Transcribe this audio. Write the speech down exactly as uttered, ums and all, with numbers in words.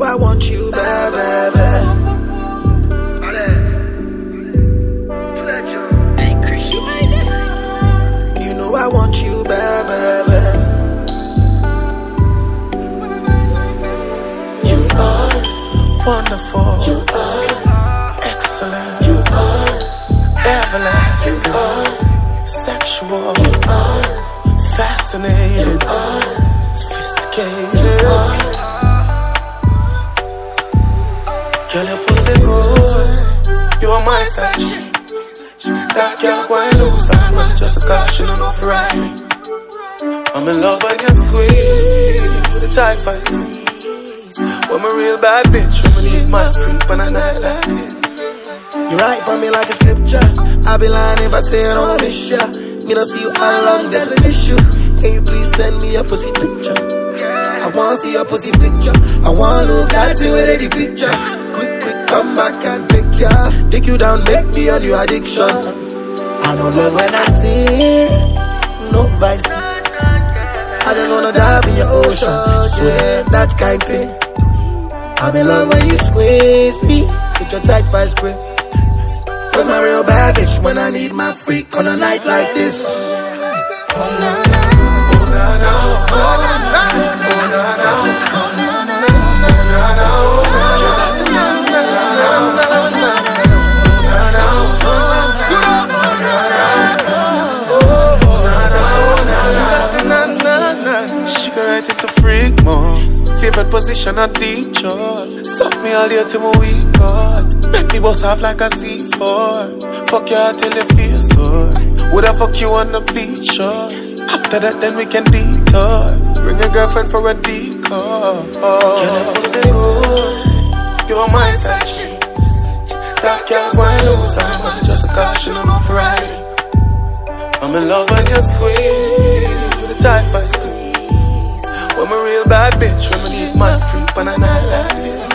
I want you, bad, bad, bad. Hey, Chris, you made it. You know I want you, bad, bad, bad. You are wonderful. You are excellent. You are everlasting. You are sexual. You are fascinating. You are sophisticated. You are. Girl, your pussy good. You are my side. That girl quite loose, I'm not just a caution enough right. I'm in love when you squeeze the type I see. When I'm a real bad bitch, when I need my freak on a night like this. You write for me like a scripture. I'll be lying if I say I don't miss ya. Me don't see you all along, there's an issue. Can you please send me a pussy picture? I wanna see your pussy picture. I wanna look at you with any picture. Quick, quick, come back and pick ya. Take you down, make me a new addiction. I don't love when I see it, no vice. I just wanna dive in your ocean, swear that kind thing. I'm in love when you squeeze me with your tight vice spray. Cause my real bad bitch when I need my freak on a night like this. Oh na na, oh na na, oh na na, oh na na, oh na na, oh na na. She can write it to freak more. Favorite position a deep shot. Suck me all day till my weak God. Make me bust off like a C four. Fuck you till you feel sore. Would I fuck you on the beach shore? After that then we can detour. Bring a girlfriend for a decoy. Girl, your pussy good. You are my side chick. That girl why lose. I'm not just a caution enough right. I'm in love when you squeeze the tight vice. When I'm a real bad bitch, when I need my freak on a night like this.